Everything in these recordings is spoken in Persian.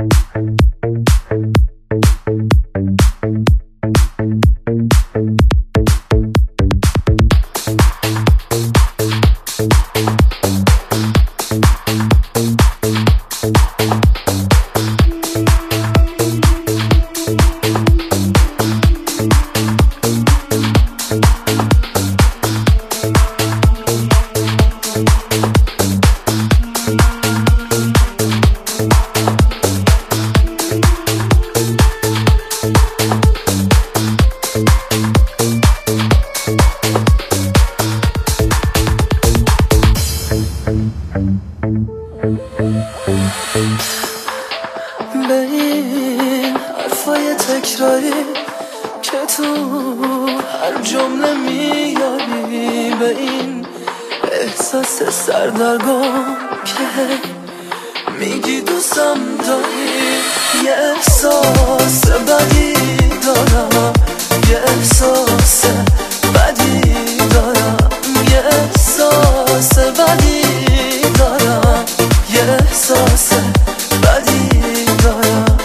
به این حرفای تکراری که تو هر جمله میاری، به این احساس سردرگم که میگی دوستم داری، یه احساس بدی دارم، یه احساس بدی دارم، یه احساس بدی دارم، یه احساس بدی دارم.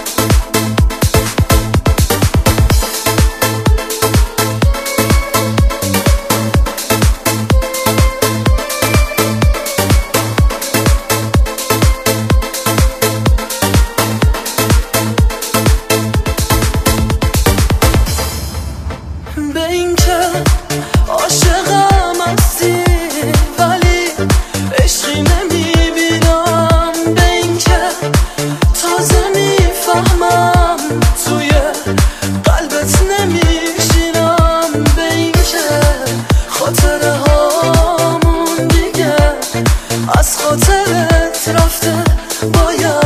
به این که عاشقم هستی ولی عشقی نمیبینم، به این که تازه میفهمم توی قلبت نمیشینم، به این که خاطره هامون دیگه از خاطرت رفته، باید